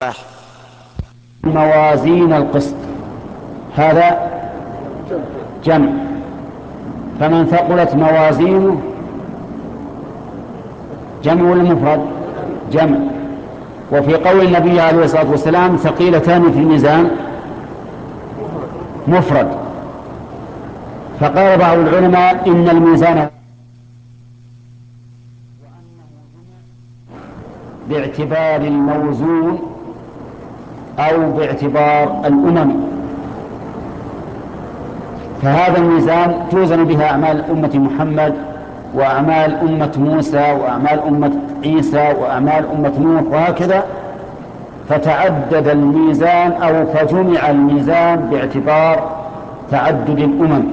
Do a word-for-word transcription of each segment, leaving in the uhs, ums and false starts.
موازين القسط، هذا جمع، فمن ثقلت موازينه جمع ولا مفرد؟ جمع. وفي قول النبي عليه الصلاة والسلام ثقيلتان في الميزان مفرد. فقال بعض العلماء إن الميزان باعتبار الموزون أو باعتبار الأمم، فهذا الميزان توزن بها أعمال أمة محمد وأعمال أمة موسى وأعمال أمة عيسى وأعمال أمة نوح وهكذا، فتعدد الميزان أو فجمع الميزان باعتبار تعدد الأمم.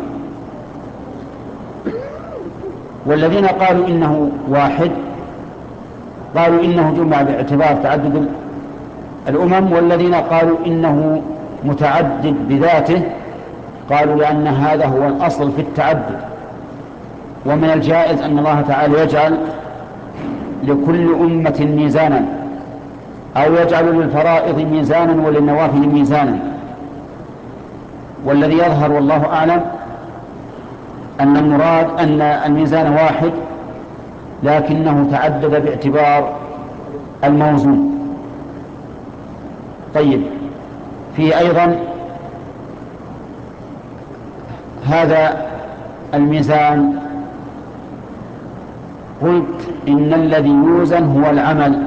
والذين قالوا إنه واحد قالوا إنه جمع باعتبار تعدد الأمم، والذين قالوا إنه متعدد بذاته قالوا لأن هذا هو الأصل في التعدد. ومن الجائز أن الله تعالى يجعل لكل أمة ميزانا، أو يجعل للفرائض ميزانا وللنوافل ميزانا. والذي يظهر والله أعلم أن المراد أن الميزان واحد لكنه تعدد باعتبار الموزون. طيب، في أيضا هذا الميزان قلت إن الذي يوزن هو العمل،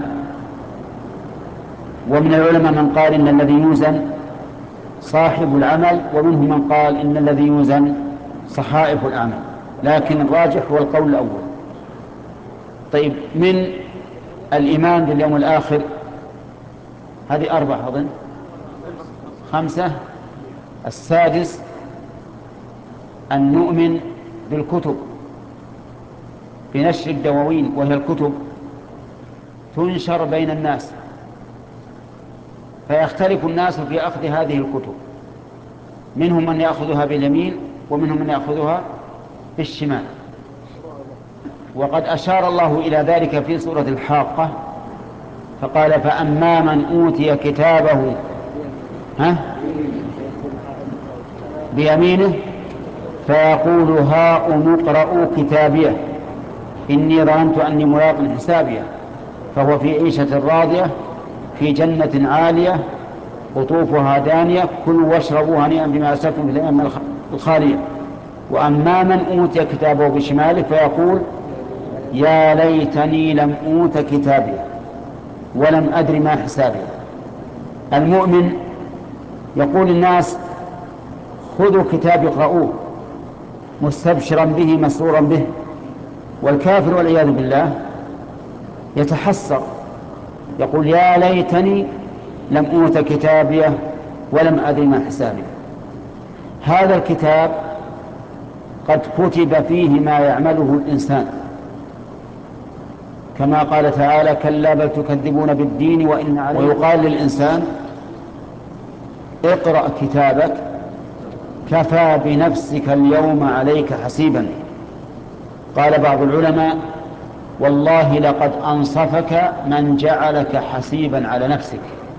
ومن العلماء من قال إن الذي يوزن صاحب العمل، ومنهم من قال إن الذي يوزن صحائف العمل، لكن الراجح هو القول الأول. طيب، من الإيمان باليوم الآخر هذه أربعة أظن خمسة. السادس أن نؤمن بالكتب، بنشر الدواوين، وهي الكتب تنشر بين الناس، فيختلف الناس في أخذ هذه الكتب، منهم من يأخذها باليمين ومنهم من يأخذها بالشمال. وقد أشار الله إلى ذلك في سورة الحاقة فقال فأما من أوتي كتابه ها بيمينه فيقول هاؤم اقرءوا كتابيه إني ظننت أني ملاق حسابيه فهو في عيشة راضية في جنة عالية قطوفها دانية كلوا واشربوا هنيئا بما أسلفتم في الأيام الخالية. وأما من أوتي كتابه بشماله فيقول يا ليتني لم أوت كتابي ولم أدر ما حسابي. المؤمن يقول الناس خذوا كتابي اقرؤوه مستبشرا به مسرورا به، والكافر والعياذ بالله يتحسر يقول يا ليتني لم أوت كتابيه ولم أدر ما حسابي. هذا الكتاب قد كتب فيه ما يعمله الإنسان، كما قال تعالى كلا بل تكذبون بالدين وإن عليه. ويقال للإنسان اقرأ كتابك كفى بنفسك اليوم عليك حسيبا. قال بعض العلماء والله لقد أنصفك من جعلك حسيبا على نفسك.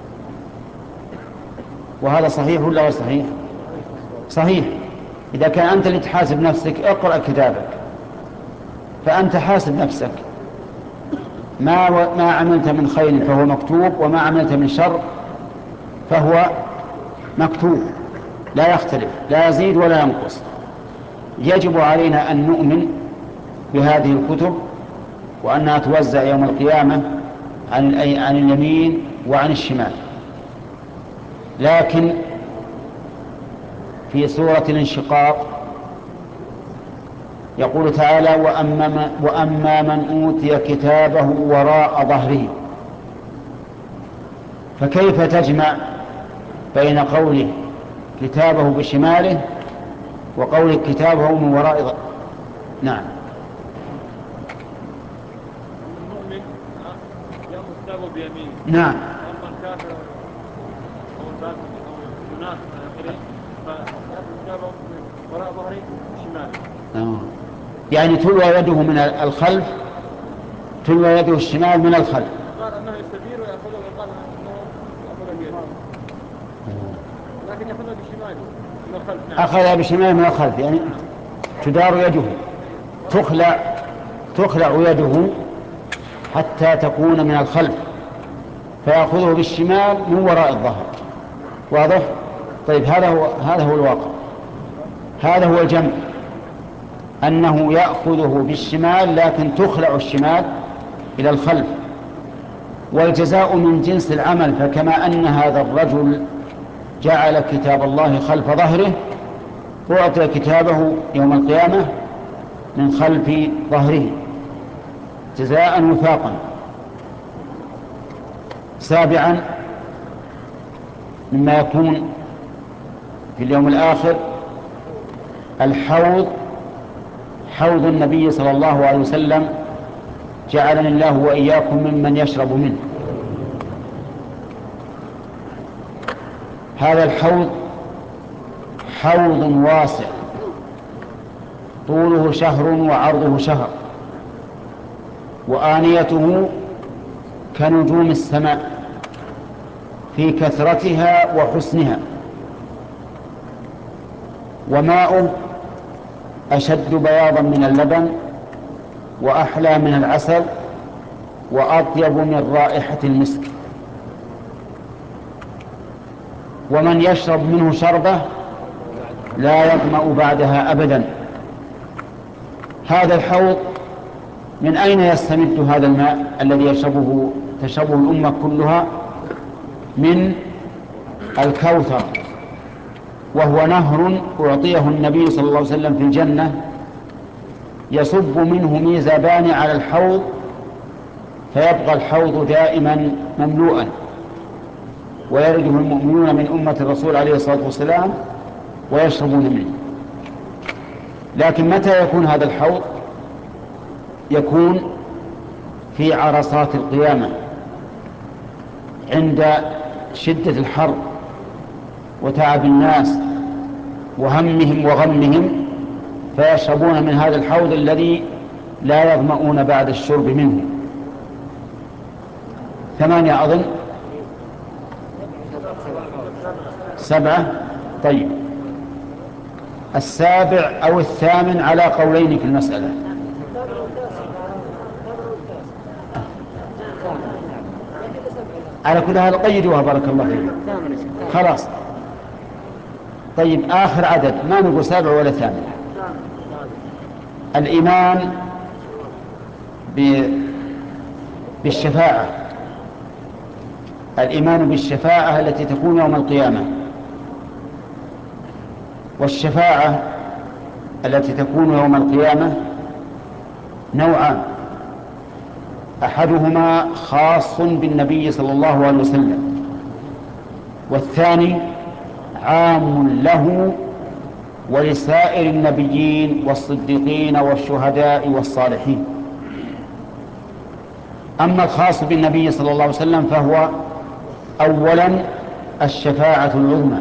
وهذا صحيح ولا غير صحيح؟ صحيح. إذا كان أنت اللي تحاسب نفسك اقرأ كتابك، فأنت حاسب نفسك، ما ما عملت من خير فهو مكتوب، وما عملت من شر فهو مكتوب، لا يختلف، لا يزيد ولا ينقص. يجب علينا أن نؤمن بهذه الكتب وأنها توزع يوم القيامة عن عن اليمين وعن الشمال. لكن في سورة الانشقاق يقول تعالى وأما, وأما من أوتي كتابه وراء ظهره. فكيف تجمع بين قوله كتابه بشماله وقوله كتابه من وراء ظهره؟ نعم. المؤمن يأخذ كتابه بيمينه. نعم. أما الكافر أو الفاسق أو المنافق إلى آخره فيأخذ كتابه من وراء ظهره بشماله. آه. يعني تلوى يده من الخلف، تلوى يده الشمال من الخلف. قال أنه يستدير ويأخذه ويقال أنه لكن يأخذها بالشمال من الخلف. نعم. أخذها بالشمال من الخلف، يعني تدار يده، تخلع تخلع يده حتى تكون من الخلف، فيأخذه بالشمال من وراء الظهر. واضح؟ طيب هذا هو هذا هو الواقع، هذا هو الجمع، أنه يأخذه بالشمال لكن تخلع الشمال إلى الخلف. والجزاء من جنس العمل، فكما أن هذا الرجل جعل كتاب الله خلف ظهره، أعطي كتابه يوم القيامة من خلف ظهره جزاء وفاقا. سابعا مما يكون في اليوم الآخر الحوض، حوض النبي صلى الله عليه وسلم، جعلني الله وإياكم ممن يشرب منه. هذا الحوض حوض واسع، طوله شهر وعرضه شهر، وآنيته كنجوم السماء في كثرتها وحسنها، وماؤه أشد بياضا من اللبن وأحلى من العسل وأطيب من رائحة المسك. ومن يشرب منه شربة لا يظمأ بعدها أبدا. هذا الحوض من أين يستمد هذا الماء الذي يشربه تشربه الأمة كلها؟ من الكوثر، وهو نهر أعطيه النبي صلى الله عليه وسلم في الجنة، يصب منه ميزابان على الحوض، فيبقى الحوض دائما مملوءا، ويرده المؤمنون من أمة الرسول عليه الصلاة والسلام ويشربون منه. لكن متى يكون هذا الحوض؟ يكون في عرصات القيامة عند شدة الحر وتعب الناس وهمهم وغمهم، فيشربون من هذا الحوض الذي لا يظمؤون بعد الشرب منه. ثمانية أظن، سبعة. طيب السابع أو الثامن على قولين في المسألة. على كل هذا قيدوها بارك الله فيك. خلاص. طيب آخر عدد، ما نقول سابع ولا ثامن. الإيمان بالشفاعة، الإيمان بالشفاعة التي تكون يوم القيامة. والشفاعة التي تكون يوم القيامة نوعان، أحدهما خاص بالنبي صلى الله عليه وسلم، والثاني عام له ولسائر النبيين والصديقين والشهداء والصالحين. أما الخاص بالنبي صلى الله عليه وسلم فهو أولا الشفاعة العظمى،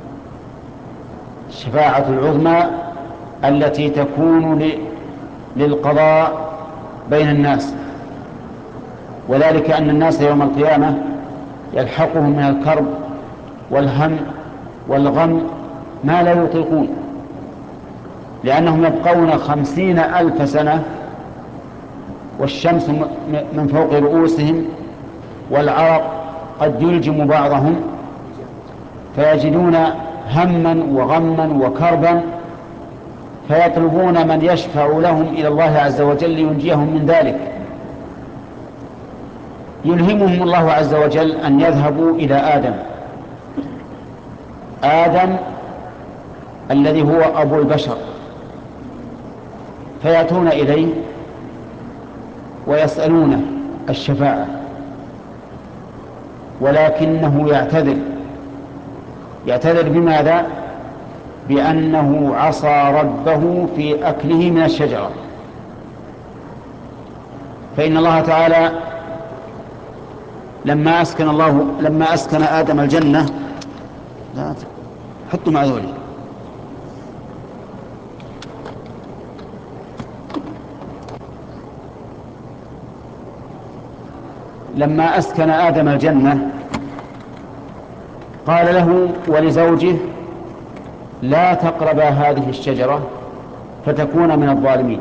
الشفاعة العظمى التي تكون للقضاء بين الناس، وذلك أن الناس يوم القيامة يلحقهم من الكرب والهم والغم ما لا يطيقون، لأنهم يبقون خمسين ألف سنة والشمس من فوق رؤوسهم والعرق قد يلجم بعضهم، فيجدون هما وغما وكربا، فيطلبون من يشفع لهم إلى الله عز وجل لينجيهم من ذلك. يلهمهم الله عز وجل أن يذهبوا إلى آدم، آدم الذي هو أبو البشر، فيأتون إليه ويسألونه الشفاعة، ولكنه يعتذر. يعتذر بماذا؟ بأنه عصى ربه في أكله من الشجرة. فإن الله تعالى لما أسكن الله لما أسكن آدم الجنة، لا حطوا مع ذولي، لما أسكن آدم الجنة قال له ولزوجه لا تقربا هذه الشجرة فتكون من الظالمين.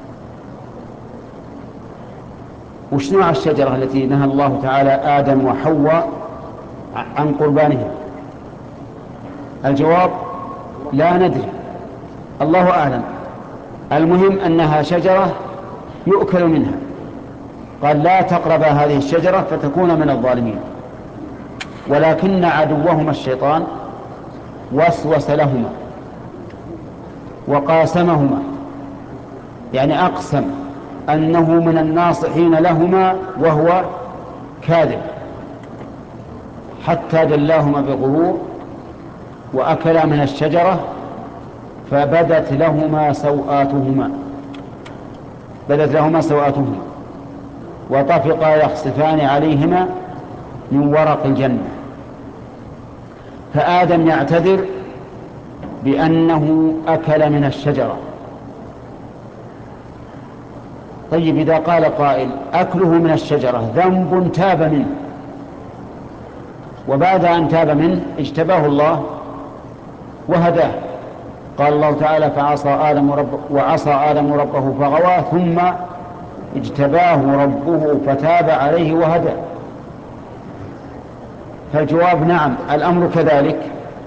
وش نوع الشجرة التي نهى الله تعالى آدم وحواء عن قربانها؟ الجواب لا ندري، الله أعلم. المهم أنها شجرة يؤكل منها. قال لا تقربا هذه الشجرة فتكون من الظالمين. ولكن عدوهما الشيطان وسوس لهما وقاسمهما، يعني أقسم أنه من الناصحين لهما وهو كاذب، حتى دلاهما بغرور وأكلا من الشجرة فبدت لهما سوآتهما بدت لهما سوآتهما وطفقا يخصفان عليهما من ورق الجنة. فآدم يعتذر بأنه أكل من الشجرة. طيب إذا قال قائل أكله من الشجرة ذنب تاب منه، وبعد أن تاب منه اجتباه الله وهداه. قال الله تعالى فعصى آدم رب وعصى آدم ربه فغوى ثم اجتباه ربه فتاب عليه وهداه. فالجواب نعم، الأمر كذلك،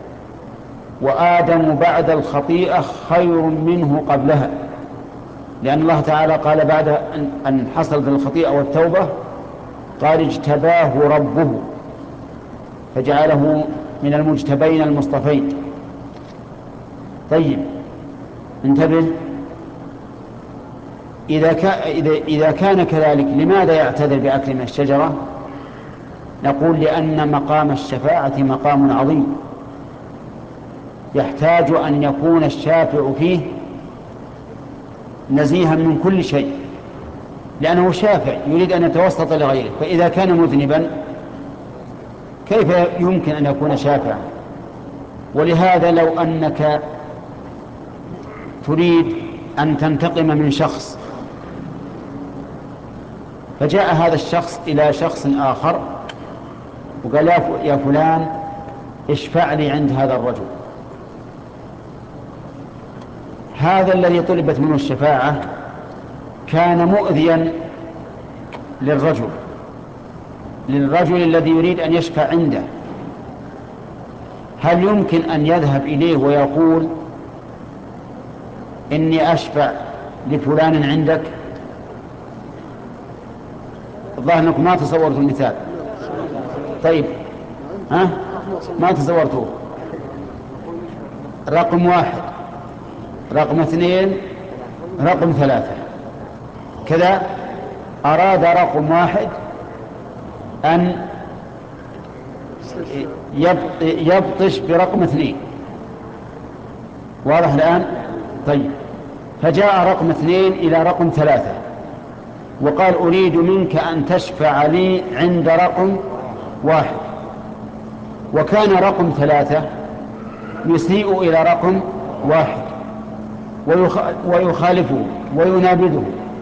وآدم بعد الخطيئة خير منه قبلها، لأن الله تعالى قال بعد أن حصلت الخطيئة والتوبة قال اجتباه ربه فجعله من المجتبين المصطفين. طيب انتبه، إذا, كا إذا, إذا كان كذلك لماذا يعتذر بأكل من الشجرة؟ نقول لأن مقام الشفاعة مقام عظيم يحتاج أن يكون الشافع فيه نزيها من كل شيء، لأنه شافع يريد أن يتوسط لغيره. فإذا كان مذنبا كيف يمكن أن يكون شافعا؟ ولهذا لو أنك تريد أن تنتقم من شخص فجاء هذا الشخص إلى شخص آخر وقال يا فلان اشفع لي عند هذا الرجل، هذا الذي طلبت منه الشفاعة كان مؤذيا للرجل للرجل الذي يريد أن يشفع عنده. هل يمكن أن يذهب إليه ويقول إني أشفع لفلان عندك؟ الظاهر أنكم ما تصورتوا المثال. طيب ها ما تصورتوه. رقم واحد، رقم اثنين، رقم ثلاثة، كذا. أراد رقم واحد أن يبطش برقم اثنين، واضح الآن؟ طيب فجاء رقم اثنين إلى رقم ثلاثة وقال أريد منك أن تشفع لي عند رقم واحد، وكان رقم ثلاثة يسيء إلى رقم واحد ويخالفه وينابذه.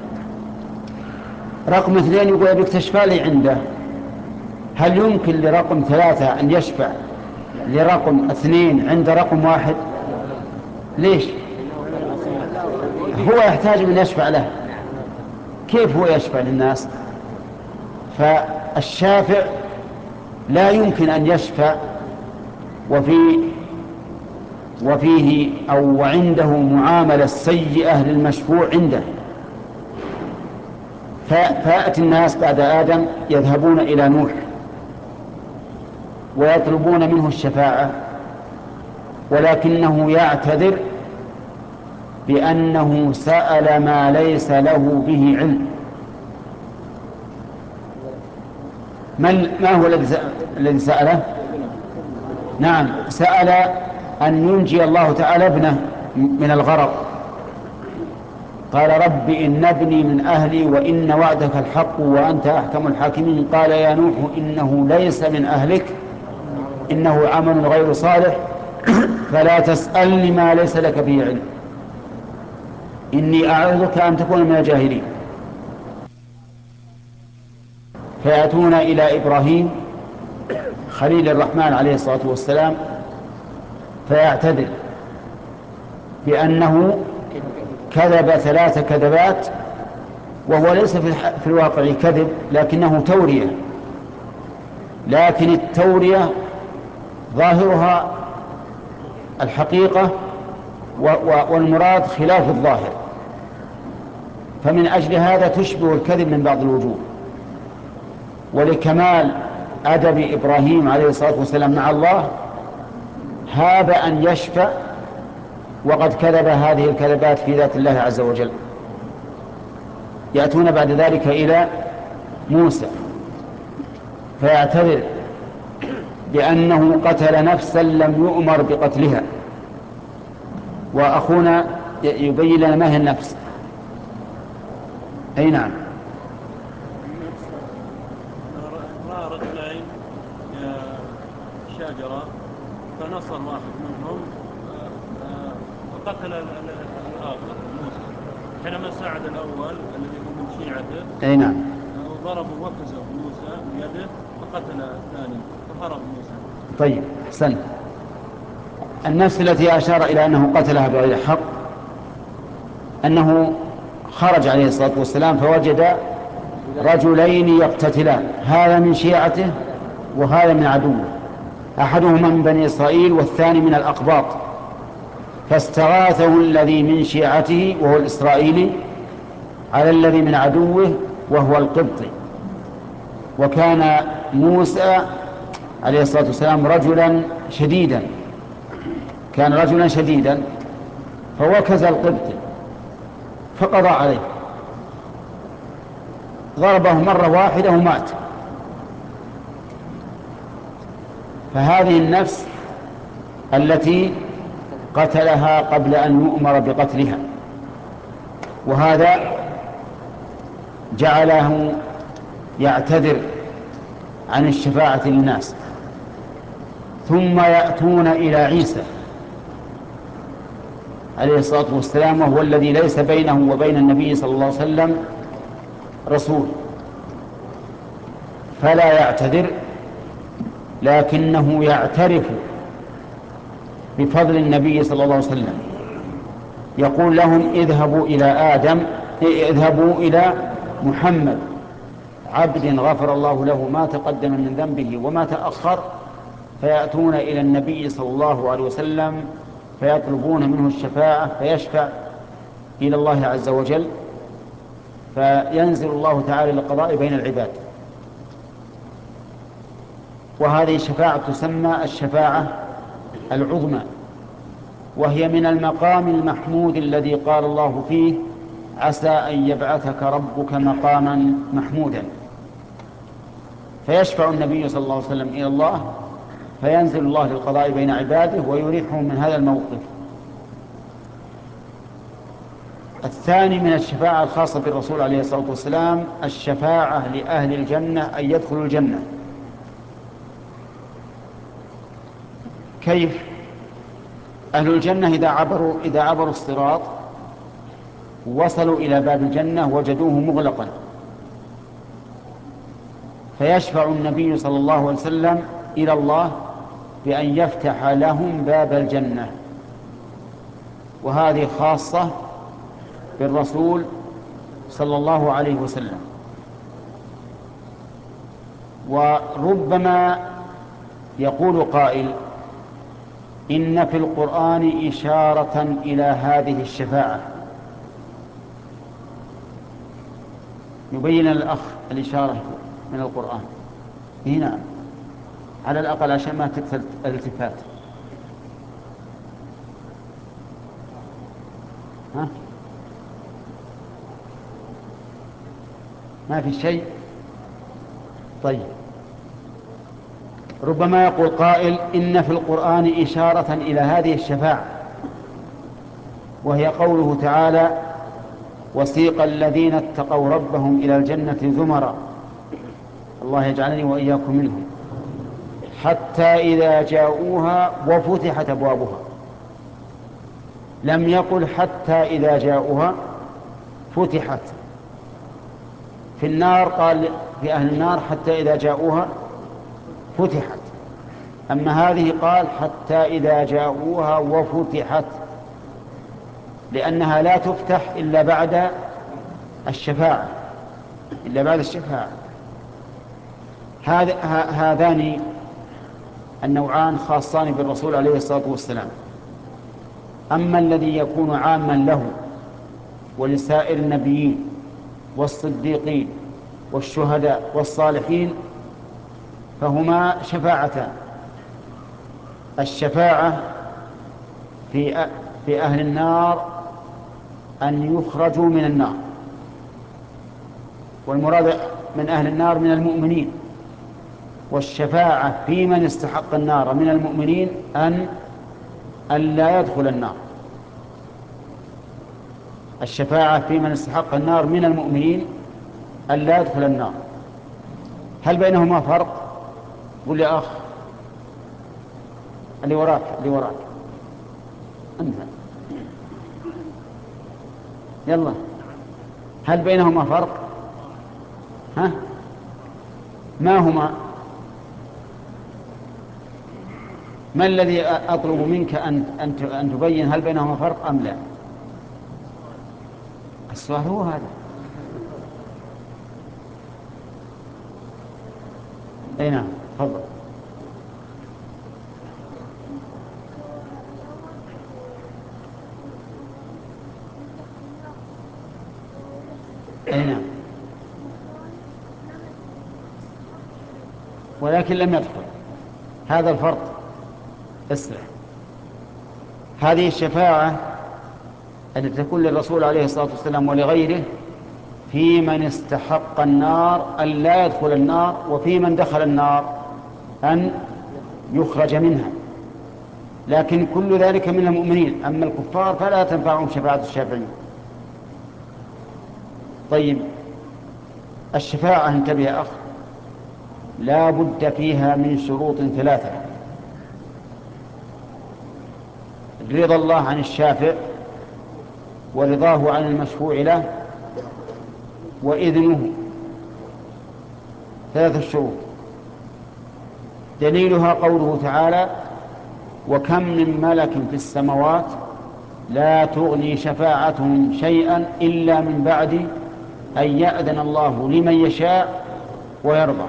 رقم اثنين يقول بك تشفع لي عنده. هل يمكن لرقم ثلاثة أن يشفع لرقم اثنين عند رقم واحد؟ ليش؟ هو يحتاج من يشفع له، كيف هو يشفع للناس؟ فالشافع لا يمكن أن يشفع وفي وفيه أو عنده معاملة سيئة للمشفوع عنده. فيأتي الناس بعد آدم يذهبون إلى نوح ويطلبون منه الشفاعة، ولكنه يعتذر بأنه سأل ما ليس له به علم. ما هو الذي سأله؟ نعم، سأل أن ينجي الله تعالى ابنه من الغرق. قال رب إن ابني من أهلي وإن وعدك الحق وأنت أحكم الحاكمين. قال يا نوح إنه ليس من أهلك إنه عمل غير صالح فلا تسألني ما ليس لك به علم إني أعوذك أن تكون من الجاهلين. فيأتون إلى إبراهيم خليل الرحمن عليه الصلاة والسلام فيعتذر بأنه كذب ثلاث كذبات، وهو ليس في الواقع كذب لكنه تورية، لكن التورية ظاهرها الحقيقة والمراد خلاف الظاهر، فمن أجل هذا تشبه الكذب من بعض الوجوه. ولكمال أدب إبراهيم عليه الصلاة والسلام مع الله هاب أن يشفع وقد كذب هذه الكذبات في ذات الله عز وجل. يأتون بعد ذلك إلى موسى فيعتذر بأنه قتل نفسا لم يؤمر بقتلها، وأخونا يبين لنا ما هي النفس. أي نعم. رأى رجلين شجرة فنصر واحد منهم وقتل الآخر موسى، حينما ساعد الأول الذي هو من شيعته. أي نعم. وضربوا وكزوا موسى بيده فقتل الثاني فهرب موسى. طيب أحسنت. النفس التي أشار إلى أنه قتلها بغير حق أنه خرج عليه الصلاة والسلام فوجد رجلين يقتتلان، هذا من شيعته وهذا من عدوه، أحدهما من بني إسرائيل والثاني من الأقباط، فاستغاثه الذي من شيعته وهو الإسرائيلي على الذي من عدوه وهو القبطي. وكان موسى عليه الصلاة والسلام رجلا شديدا، كان رجلا شديدا فوكز القبطي فقضى عليه، ضربه مرة واحدة ومات. فهذه النفس التي قتلها قبل أن يؤمر بقتلها، وهذا جعله يعتذر عن الشفاعة للناس. ثم يأتون إلى عيسى عليه الصلاة والسلام وهو الذي ليس بينه وبين النبي صلى الله عليه وسلم رسول، فلا يعتذر لكنه يعترف بفضل النبي صلى الله عليه وسلم. يقول لهم اذهبوا إلى آدم، اذهبوا إلى محمد عبد غفر الله له ما تقدم من ذنبه وما تأخر، فيأتون إلى النبي صلى الله عليه وسلم فيطلبون منه الشفاعة فيشفع إلى الله عز وجل، فينزل الله تعالى للقضاء بين العباد. وهذه الشفاعة تسمى الشفاعة العظمى، وهي من المقام المحمود الذي قال الله فيه عسى أن يبعثك ربك مقاما محمودا. فيشفع النبي صلى الله عليه وسلم إلى الله فينزل الله للقضاء بين عباده ويريحهم من هذا الموقف. الثاني من الشفاعة الخاصة بالرسول عليه الصلاة والسلام الشفاعة لأهل الجنة أن يدخلوا الجنة. كيف؟ أهل الجنة إذا عبروا إذا عبروا الصراط وصلوا إلى باب الجنة وجدوه مغلقا، فيشفع النبي صلى الله عليه وسلم إلى الله بأن يفتح لهم باب الجنة، وهذه خاصة بالرسول صلى الله عليه وسلم. وربما يقول قائل إن في القرآن إشارة إلى هذه الشفاعة، يبين الأخ الإشارة من القرآن هنا على الأقل عشان ما تكثر الالتفات. ها؟ ما في شيء؟ طيب، ربما يقول قائل إن في القرآن إشارة إلى هذه الشفاعة، وهي قوله تعالى وسيق الذين اتقوا ربهم إلى الجنة زمرا، الله يجعلني وإياكم منهم، حتى إذا جاءوها وفتحت أبوابها. لم يقل حتى إذا جاءوها فتحت. في النار قال في أهل النار حتى إذا جاءوها فتحت، أما هذه قال حتى إذا جاءوها وفتحت، لأنها لا تفتح إلا بعد الشفاعة، إلا بعد الشفاعة. هذان النوعان خاصان بالرسول عليه الصلاة والسلام. أما الذي يكون عاما له ولسائر النبيين والصديقين والشهداء والصالحين فهما شفاعتان: الشفاعة في في أهل النار أن يخرجوا من النار، والمراد من أهل النار من المؤمنين، والشفاعة في من استحق النار من المؤمنين أن أن لا يدخل النار. الشفاعة في من استحق النار من المؤمنين أن لا يدخل النار. هل بينهما فرق؟ قل لي أخ اللي وراك اللي وراك أنت، يلا، هل بينهما فرق؟ ها؟ ما هما؟ ما الذي أطلب منك أن أن تبين هل بينهما فرق أم لا؟ السؤال هو هذا. أي نعم، تفضل. أي نعم، ولكن لم يدخل. هذا الفرق. اسمع، هذه الشفاعة التي تكون للرسول عليه الصلاة والسلام ولغيره في من استحق النار أن لا يدخل النار، وفي من دخل النار أن يخرج منها، لكن كل ذلك من المؤمنين. أما الكفار فلا تنفعهم شفاعة الشافعين. طيب، الشفاعة انتبه يا أخ، لا بد فيها من شروط ثلاثة: رضا الله عن الشافع، ورضاه عن المشفوع له، وإذنه. ثلاثة شروط. دليلها قوله تعالى: وكم من ملك في السماوات لا تغني شفاعتهم شيئا إلا من بعد أن يأذن الله لمن يشاء ويرضى.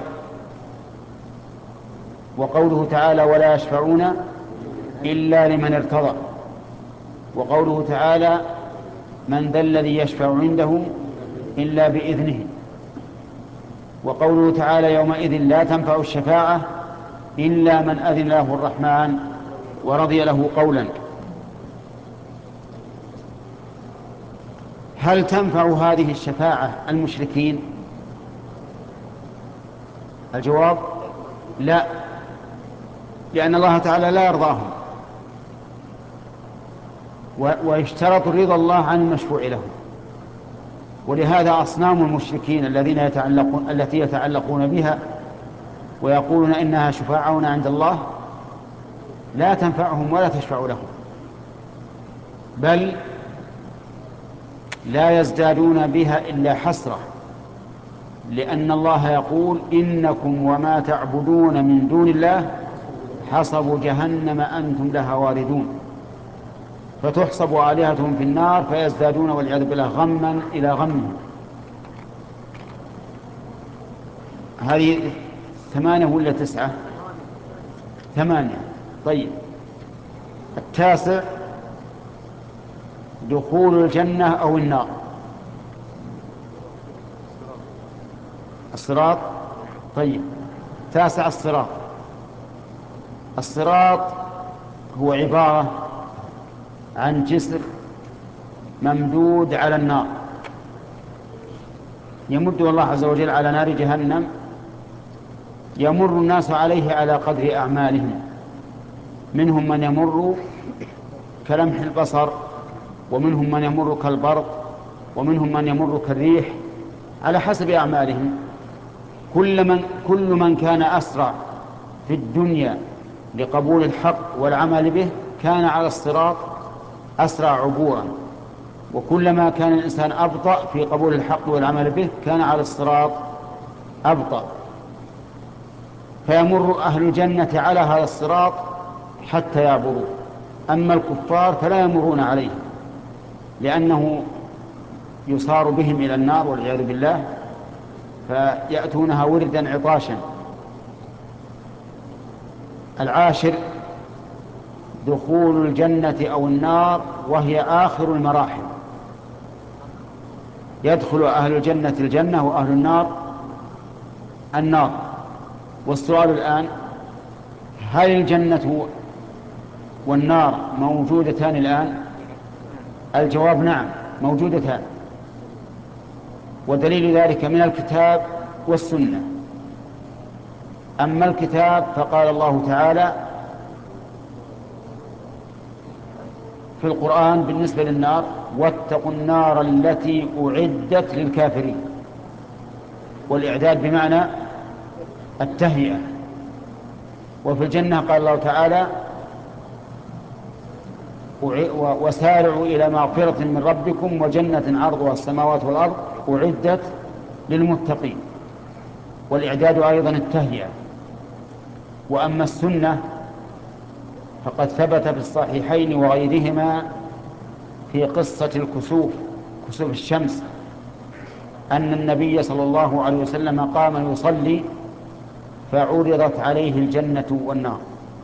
وقوله تعالى: ولا يشفعون إلا لمن ارتضى. وقوله تعالى: من ذا الذي يشفع عنده إلا بإذنه. وقوله تعالى: يومئذ لا تنفع الشفاعة إلا من أذن له الرحمن ورضي له قولا. هل تنفع هذه الشفاعة المشركين؟ الجواب: لا، لأن الله تعالى لا يرضاهم، ويشترط رضا الله عن المشفوع له. ولهذا أصنام المشركين الذين يتعلقون التي يتعلقون بها ويقولون إنها شفاعون عند الله لا تنفعهم ولا تشفع لهم، بل لا يزدادون بها إلا حسرة، لأن الله يقول: إنكم وما تعبدون من دون الله حصب جهنم أنتم لها واردون. فتحصب آلهتهم في النار فيزدادون والعياذ بالله غما إلى غمهم. هذه ثمانية ولا تسعة؟ ثمانية. طيب، التاسع: دخول الجنة أو النار. الصراط. طيب، تاسع الصراط. الصراط هو عبارة عن جسر ممدود على النار، يمد الله عز وجل على نار جهنم، يمر الناس عليه على قدر أعمالهم. منهم من يمر كلمح البصر، ومنهم من يمر كالبرق، ومنهم من يمر كالريح، على حسب أعمالهم. كل من, كل من كان أسرع في الدنيا لقبول الحق والعمل به كان على الصراط أسرع عبورا، وكلما كان الإنسان أبطأ في قبول الحق والعمل به كان على الصراط أبطأ. فيمر أهل الجنة على هذا الصراط حتى يعبروا، أما الكفار فلا يمرون عليه، لأنه يصار بهم إلى النار والعياذ بالله، فيأتونها وردا عطاشا. العاشر دخول الجنة أو النار وهي آخر المراحل، يدخل أهل الجنة الجنة وأهل النار النار. والسؤال الآن، هل الجنة والنار موجودتان الآن؟ الجواب نعم، موجودتان، ودليل ذلك من الكتاب والسنة. أما الكتاب فقال الله تعالى في القرآن بالنسبة للنار: واتقوا النار التي أعدت للكافرين. والإعداد بمعنى التهيئة. وفي الجنة قال الله تعالى: وسارعوا إلى مغفرة من ربكم وجنة عرضها السماوات والأرض أعدت للمتقين. والإعداد أيضا التهيئة. وأما السنة فقد ثبت في الصحيحين وغيرهما في قصة الكسوف، كسوف الشمس، أن النبي صلى الله عليه وسلم قام يصلي فعرضت عليه الجنة والنار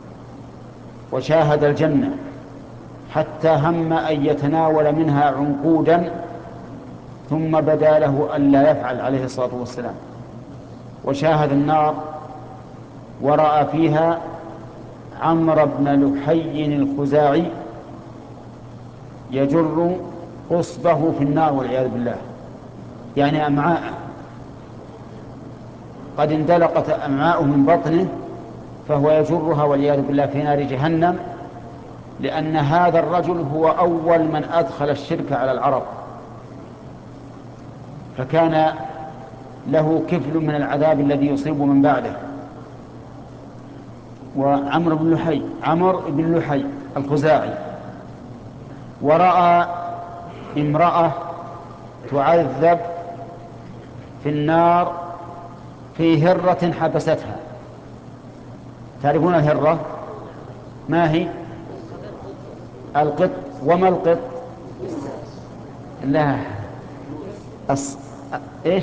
وشاهد الجنة حتى هم أن يتناول منها عنقودا، ثم بدا له ألا يفعل عليه الصلاة والسلام. وشاهد النار ورأى فيها عمرو بن لحي الخزاعي يجر قصبه في النار والعياذ بالله، يعني أمعاءه قد اندلقت أمعاءه من بطنه، فهو يجرها والعياذ بالله في نار جهنم، لأن هذا الرجل هو أول من أدخل الشرك على العرب، فكان له كفل من العذاب الذي يصيب من بعده. وعمرو بن لحي عمرو بن لحي الخزاعي ورأى امرأة تعذب في النار في هرة حبستها. تعرفون الهرة؟ ما هي؟ القط. وما القط؟ لا أص... ايش؟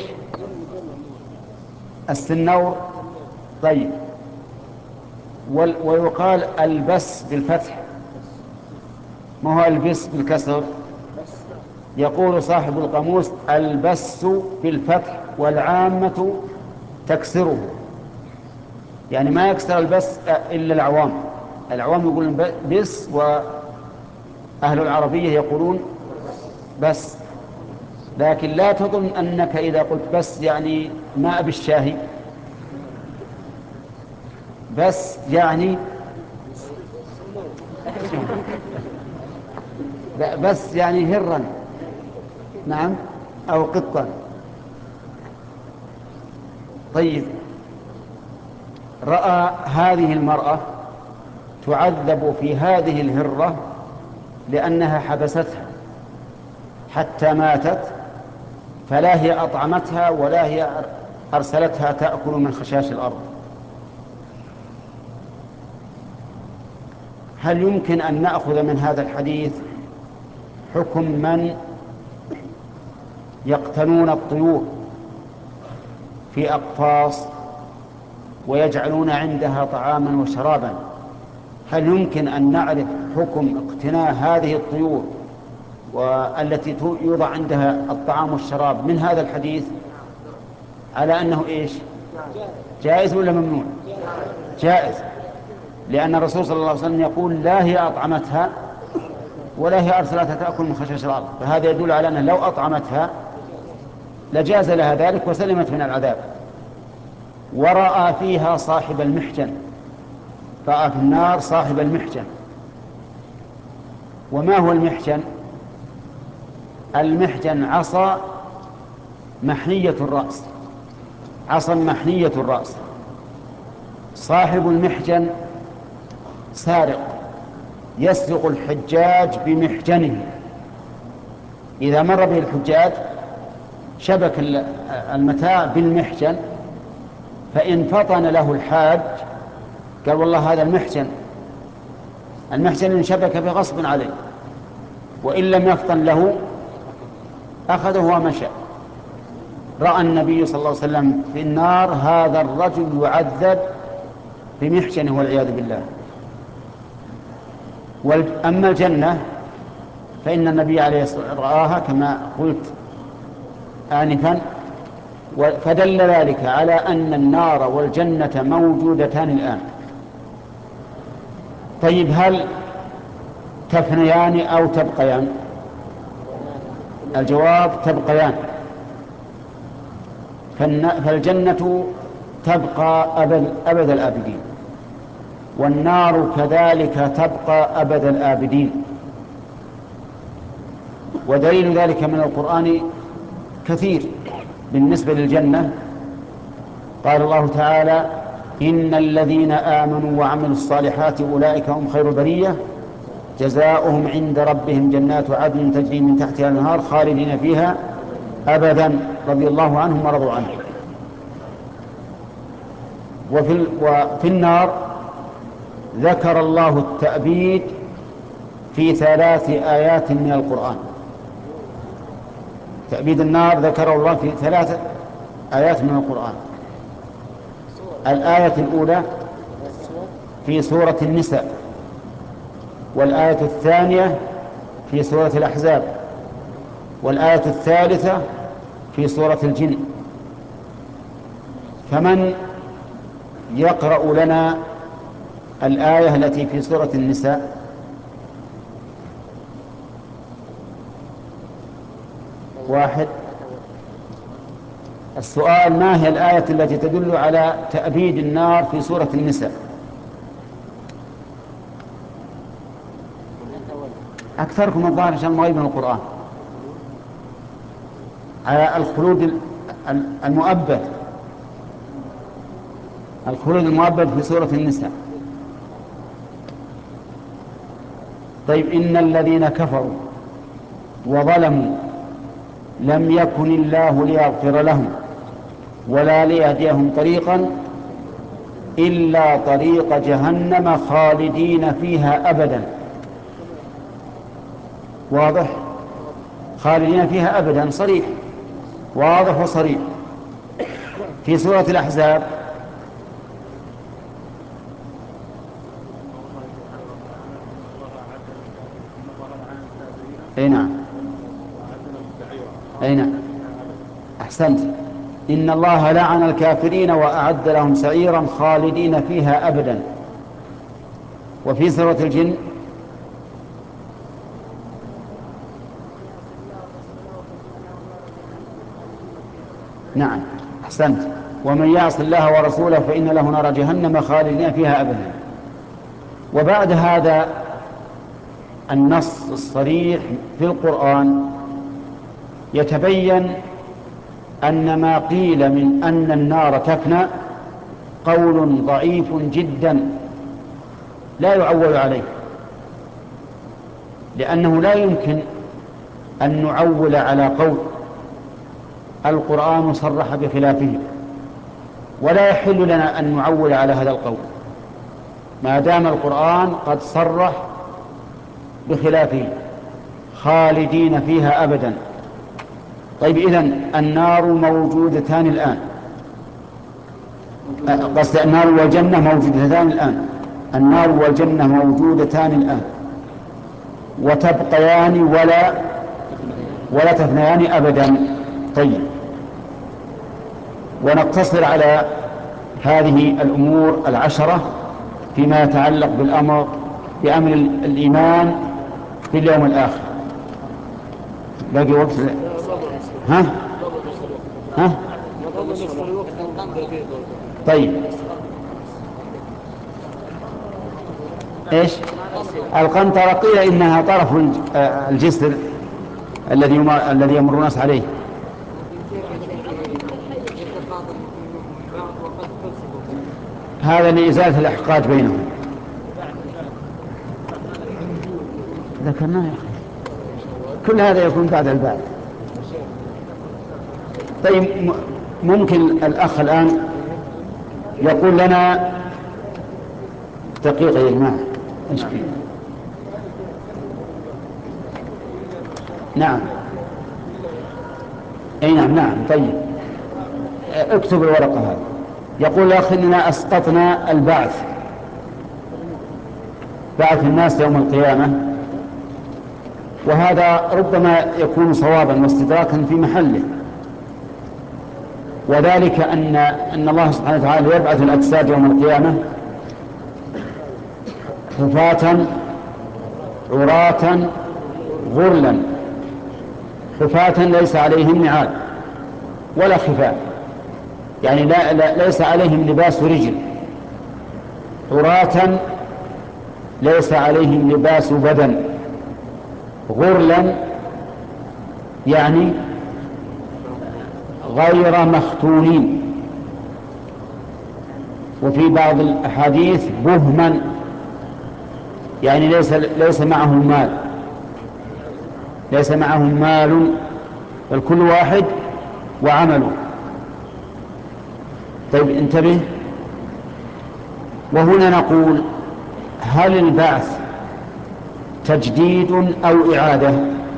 السنور. طيب. وال... ويقال البس بالفتح، ما هو البس بالكسر؟ يقول صاحب القاموس: البس بالفتح والعامة تكسره، يعني ما يكسر البس إلا العوام. العوام يقولون بس، وأهل العربية يقولون بس. لكن لا تظن أنك إذا قلت بس يعني ماء بالشاهي، بس يعني بس يعني هرا، نعم، أو قطا. طيب، رأى هذه المرأة تعذب في هذه الهرة لأنها حبستها حتى ماتت، فلا هي أطعمتها ولا هي أرسلتها تأكل من خشاش الأرض. هل يمكن أن نأخذ من هذا الحديث حكم من يقتنون الطيور في أقفاص ويجعلون عندها طعاما وشرابا؟ هل يمكن أن نعرف حكم اقتناء هذه الطيور والتي يوضع عندها الطعام والشراب من هذا الحديث على أنه إيش؟ جائز ولا ممنوع؟ جائز، لأن الرسول صلى الله عليه وسلم يقول: لا هي أطعمتها ولا هي أرسلتها تأكل من خشاش الأرض. فهذا يدل على أنه لو أطعمتها لجاز لها ذلك وسلمت من العذاب. ورأى فيها صاحب المحجن، رأى في النار صاحب المحجن. وما هو المحجن؟ المحجن عصا محنية الرأس، عصا محنية الرأس. صاحب المحجن سارق، يسرق الحجاج بمحجنه. إذا مر به الحجاج شبك المتاع بالمحجن فإن فطن له الحاج قال والله هذا المحجن المحجن انشبك بغصب عليه، وإن لم يفطن له أخذه ومشى. رأى النبي صلى الله عليه وسلم في النار هذا الرجل يعذب بمحجنه والعياذ بالله. أما الجنة فإن النبي عليه الصلاة والسلام رآها كما قلت آنفا، فدل ذلك على أن النار والجنة موجودتان الآن. طيب هل تفنيان أو تبقيان؟ الجواب تبقيان. فالجنة تبقى أبد, أبد الآبدين، والنار كذلك تبقى أبد الآبدين. ودليل ذلك من القرآن كثير. بالنسبة للجنة قال الله تعالى إن الذين آمنوا وعملوا الصالحات أولئك هم خير البرية جزاؤهم عند ربهم جنات عدن تجري من تحتها الأنهار خالدين فيها أبدا رضي الله عنهم ورضوا عنه. وفي, وفي النار ذكر الله التأبيد في ثلاث آيات من القرآن. تأبيد النار ذكر الله في ثلاث آيات من القرآن. الآية الأولى في سورة النساء، والآية الثانية في سورة الأحزاب، والآية الثالثة في سورة الجن. فمن يقرأ لنا الآية التي في سورة النساء؟ واحد. السؤال ما هي الآية التي تدل على تأبيد النار في سورة النساء؟ أكثركم الظاهر عشان مغيب من القرآن على الخلود المؤبد، الخلود المؤبد في سورة النساء. طيب إن الذين كفروا وظلموا لم يكن الله ليغفر لهم ولا ليهديهم طريقا إلا طريق جهنم خالدين فيها أبدا. واضح؟ خالدين فيها أبدا صريح، واضح وصريح. في سورة الأحزاب أي نعم أي نعم أحسنت. إن الله لعن الكافرين وأعد لهم سعيرا خالدين فيها أبدا. وفي سورة الجن نعم أحسنت ومن يعص الله ورسوله فإن له نار جهنم خالدين فيها أبدا. وبعد هذا النص الصريح في القرآن يتبين أن ما قيل من أن النار تفنى قول ضعيف جدا لا يعول عليه، لأنه لا يمكن أن نعول على قول القرآن صرح بخلافه، ولا يحل لنا أن نعول على هذا القول ما دام القرآن قد صرح بخلافه خالدين فيها أبدا. طيب إذن النار موجودتان الآن، قصد النار والجنة موجودتان الآن، النار والجنة موجودتان الآن وتبقيان ولا ولا تفنيان أبدا. طيب ونقتصر على هذه الأمور العشرة فيما يتعلق بالأمر بأمر الإيمان باليوم الآخر. باقي وقت؟ ها؟ ها؟ طيب ايش؟ القنطرة قيل انها طرف الجسر الذي الذي يمر الناس عليه. هذا لإزالة الإحقاد بينهم. ذكرناه يا أخي، كل هذا يكون بعد البعد. طيب ممكن الأخ الآن يقول لنا دقيقة يا جماعة ايش فيه؟ نعم اي نعم نعم طيب اكتب الورقة هذه. يقول الأخ إننا أسقطنا البعث، بعث الناس يوم القيامة، وهذا ربما يكون صوابا واستدراكا في محله، وذلك أن أن الله سبحانه وتعالى يبعث الأجساد يوم القيامة حفاة عراة غرلا، حفاة ليس عليهم نعال ولا خفاء، يعني لا, لا ليس عليهم لباس رجل، عراة ليس عليهم لباس بدن، غرلا يعني غير مختونين، وفي بعض الأحاديث بهما يعني ليس ليس معهم مال، ليس معهم مال بل كل واحد وعمله. طيب انتبه، وهنا نقول هل البعث تجديد أو إعادة؟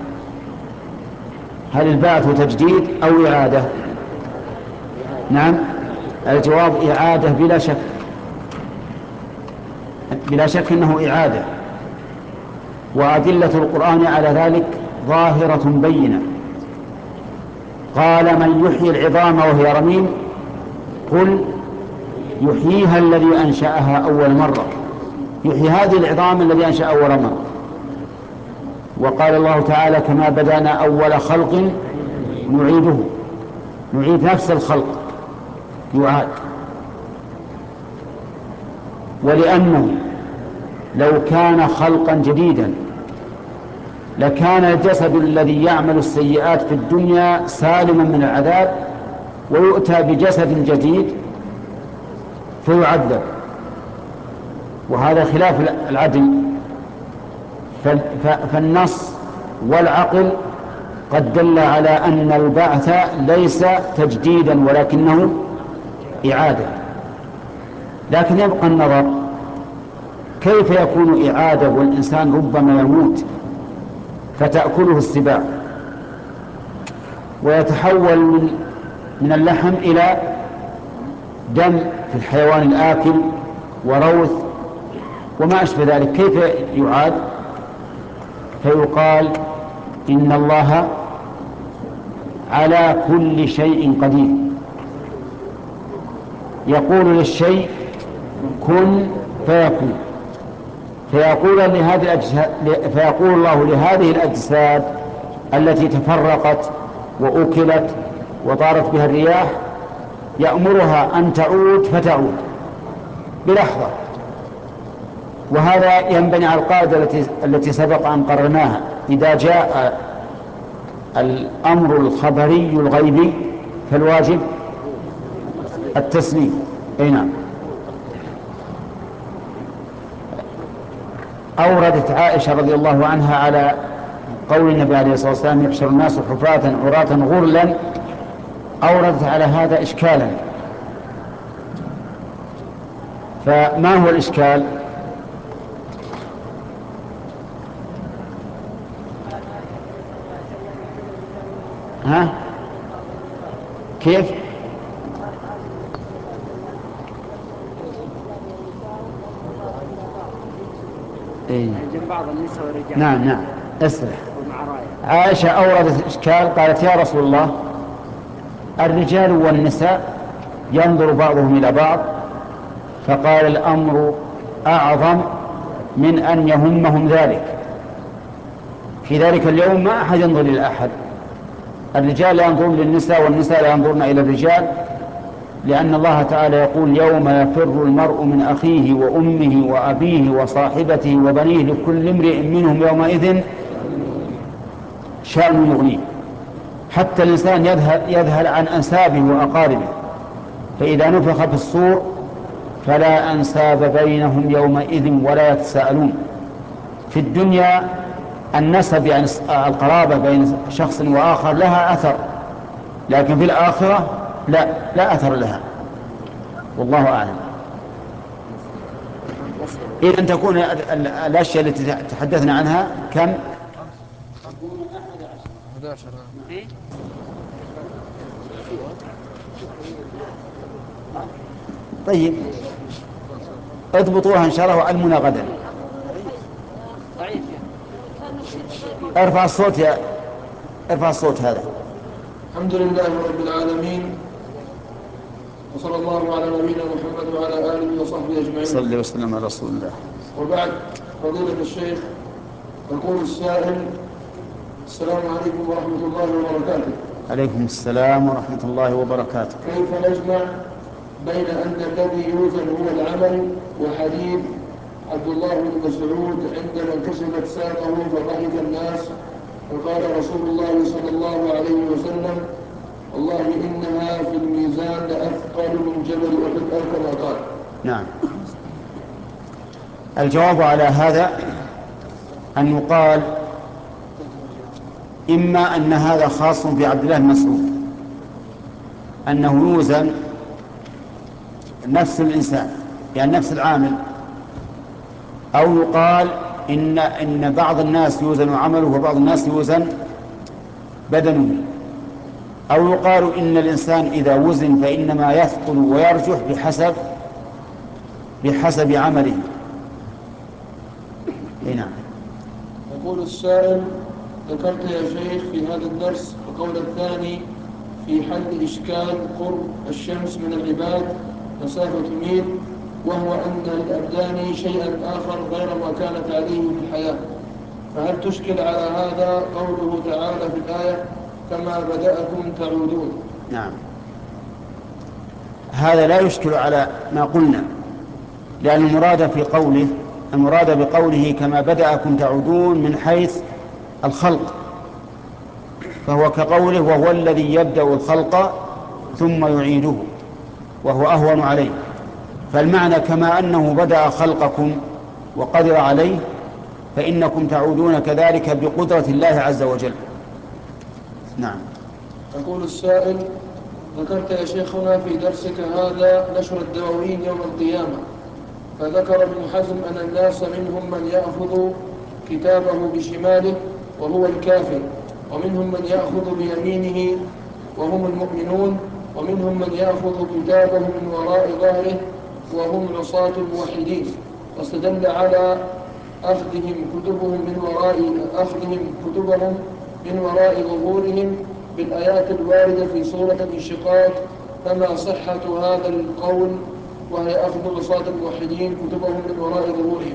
هل البعث تجديد أو إعادة؟ نعم الجواب إعادة بلا شك، بلا شك أنه إعادة، وأدلة القرآن على ذلك ظاهرة بينة. قال من يحيي العظام وهي رميم قل يحييها الذي أنشأها أول مرة، يحيي هذه العظام الذي أنشأ أول مرة. وقال الله تعالى كما بدأنا أول خلق نعيده، نعيد نفس الخلق يعاد. ولأنه لو كان خلقا جديدا لكان الجسد الذي يعمل السيئات في الدنيا سالما من العذاب، ويؤتى بجسد جديد فيعذب، وهذا خلاف العدل. فالنص والعقل قد دل على أن البعث ليس تجديدا ولكنه إعادة. لكن يبقى النظر كيف يكون إعادة والإنسان ربما يموت فتأكله السباع ويتحول من من اللحم إلى دم في الحيوان الآكل وروث وما أشبه ذلك، كيف يعاد؟ فيقال إن الله على كل شيء قدير، يقول للشيء كن فيكون، فيقول لهذه الأجساد فيقول الله لهذه الأجساد التي تفرقت وأكلت وطارت بها الرياح يأمرها أن تعود فتعود بلحظة. وهذا ينبني على القاعدة التي التي سبق أن قررناها، إذا جاء الأمر الخبري الغيبي فالواجب التسليم. أي نعم. أوردت عائشة رضي الله عنها على قول النبي عليه الصلاة والسلام يحشر الناس حفاة عراة غرلا، أوردت على هذا إشكالا، فما هو الإشكال؟ ها كيف؟ إيه؟ بعض النساء والرجال. نعم نعم اسمع. عائشة أوردت إشكال، قالت يا رسول الله الرجال والنساء ينظر بعضهم إلى بعض، فقال الأمر أعظم من أن يهمهم ذلك. في ذلك اليوم ما أحد ينظر إلى أحد، الرجال لا ينظرون للنساء والنساء لا ينظرن إلى الرجال، لأن الله تعالى يقول يوم يفر المرء من أخيه وأمه وأبيه وصاحبته وبنيه لكل امرئ منهم يومئذ شأن يغنيه. حتى الإنسان يذهل, يذهل عن أنسابه وأقاربه، فإذا نفخ في الصور فلا أنساب بينهم يومئذ ولا يتساءلون. في الدنيا النسب يعني القرابة بين شخص وآخر لها أثر، لكن في الآخرة لا لا أثر لها. والله أعلم. إذن تكون الأشياء التي تحدثنا عنها كم؟ طيب اضبطوها إن شاء الله وعلمونا غدا. ارفع الصوت يا ارفع الصوت هذا. الحمد لله رب العالمين، وصلى الله على نبينا محمد وعلى آله وصحبه أجمعين. صلى وسلم على رسول الله. وبعد، فضيلة الشيخ، يقول السائل: السلام عليكم ورحمة الله وبركاته. عليكم السلام ورحمة الله وبركاته. كيف نجمع بين أن الذي يوزن هو العمل وحديث عبد الله بن مسعود عندما انكسرت ساقه فضحك الناس فقال رسول الله صلى الله عليه وسلم: والله إنها في الميزان لأثقل من جبل أحد أو كما قال. نعم. الجواب على هذا أن يقال إما أن هذا خاص بعبد الله بن مسعود أنه يوزن نفس الإنسان يعني نفس العامل، أو يقال إن إن بعض الناس يوزن عمله وبعض الناس يوزن بدنه، أو يقال إن الإنسان إذا وزن فإنما يثقل ويرجح بحسب بحسب عمله. نعم. يقول السائل: ذكرت يا شيخ في هذا الدرس القول الثاني في حل إشكال قرب الشمس من العباد مسافة ميل، وهو أن للأبدان شيئا آخر غير ما كانت عليه في الحياة، فهل تشكل على هذا قوله تعالى في الآية: كما بدأكم تعودون؟ نعم، هذا لا يشكل على ما قلنا، لأن المراد في قوله المراد بقوله كما بدأكم تعودون من حيث الخلق، فهو كقوله وهو الذي يبدأ الخلق ثم يعيده وهو أهون عليه، فالمعنى كما أنه بدأ خلقكم وقدر عليه فإنكم تعودون كذلك بقدرة الله عز وجل. نعم. يقول السائل: ذكرت يا شيخنا في درسك هذا نشر الدواوين يوم القيامة، فذكر ابن حزم أن الناس منهم من يأخذ كتابه بشماله وهو الكافر، ومنهم من يأخذ بيمينه وهم المؤمنون، ومنهم من يأخذ كتابه من وراء ظهره وهم عصاة الموحدين، واستدل على أخذهم كتبهم من وراء أخذهم كتبهم من وراء ظهورهم بالآيات الواردة في سورة الانشقاق، فما صحة هذا القول وهي أخذ عصاة الموحدين كتبهم من وراء ظهورهم؟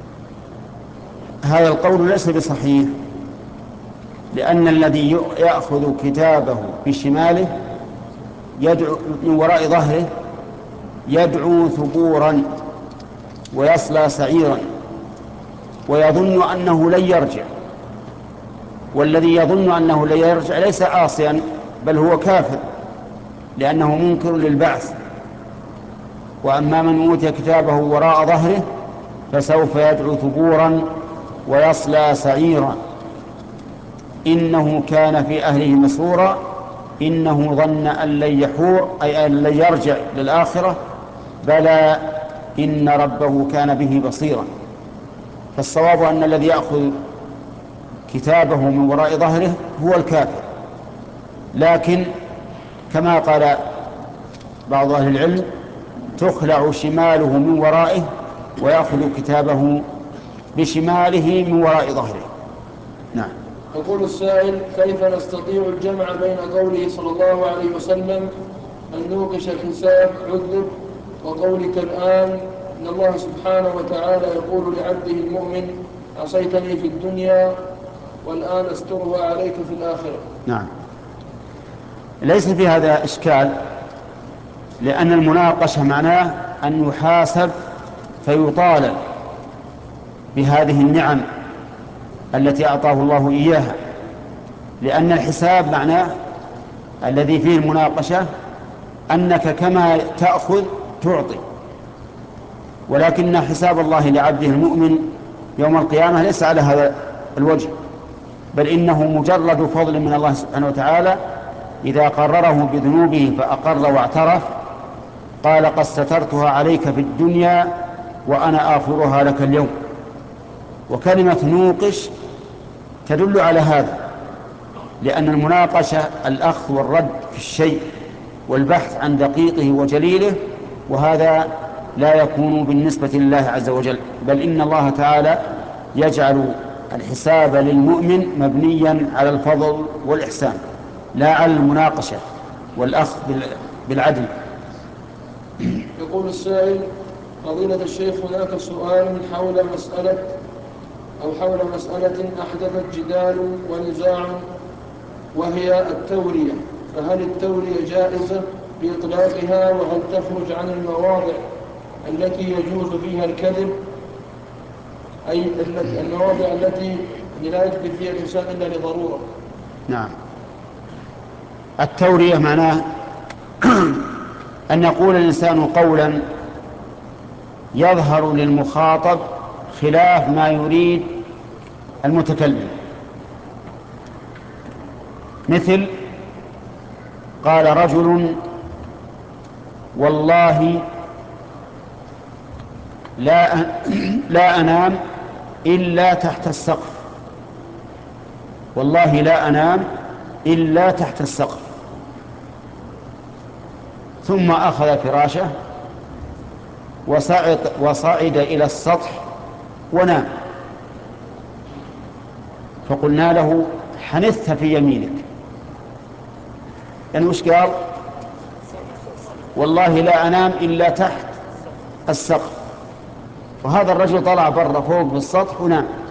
هذا القول ليس بصحيح، لأن الذي يأخذ كتابه بشماله يدعو من وراء ظهره يدعو ثبورا ويصلى سعيرا ويظن أنه لن يرجع، والذي يظن أنه لن يرجع ليس عاصيا بل هو كافر لأنه منكر للبعث. وأما من أوتي كتابه وراء ظهره فسوف يدعو ثبورا ويصلى سعيرا إنه كان في أهله مسرورا إنه ظن أن لن يحور أي أن لن يرجع للآخرة بلى إن ربه كان به بصيرا. فالصواب أن الذي يأخذ كتابه من وراء ظهره هو الكافر، لكن كما قال بعض أهل العلم تخلع شماله من ورائه ويأخذ كتابه بشماله من وراء ظهره. نعم. يقول السائل: كيف نستطيع الجمع بين قوله صلى الله عليه وسلم أن نوقش الحساب عذب وقولك الآن إن الله سبحانه وتعالى يقول لعبده المؤمن عصيتني في الدنيا والآن أسترها عليك في الآخرة؟ نعم، ليس في هذا إشكال، لأن المناقشة معناه أن يحاسب فيطالب بهذه النعم التي أعطاه الله إياها، لأن الحساب معناه الذي فيه المناقشة أنك كما تأخذ تعطي، ولكن حساب الله لعبده المؤمن يوم القيامة ليس على هذا الوجه، بل إنه مجرد فضل من الله سبحانه وتعالى إذا قرره بذنوبه فأقر واعترف قال قد سترتها عليك في الدنيا وأنا آخرها لك اليوم. وكلمة نوقش تدل على هذا، لأن المناقشة الأخذ والرد في الشيء والبحث عن دقيقه وجليله، وهذا لا يكون بالنسبة لله عز وجل، بل إن الله تعالى يجعل الحساب للمؤمن مبنيا على الفضل والإحسان لا على المناقشة والأخذ بالعدل. يقول السائل: فضيلة الشيخ، هناك سؤال حول مسألة أو حول مسألة أحدثت جدال ونزاع، وهي التورية، فهل التورية جائزة بإطلاقها؟ وهل تخرج عن المواضع التي يجوز فيها الكذب، أي المواضع التي لا يكذب فيها الإنسان إلا لضرورة؟ نعم. التورية معناه أن يقول الإنسان قولا يظهر للمخاطب خلاف ما يريد المتكلم، مثل قال رجل: والله لا لا أنام إلا تحت السقف، والله لا أنام إلا تحت السقف، ثم أخذ فراشه وصعد, وصعد إلى السطح ونام. فقلنا له: حنث في يمينك. يعني وش قال؟ والله لا أنام إلا تحت السقف. فهذا الرجل طلع برا فوق بالسطح ونام.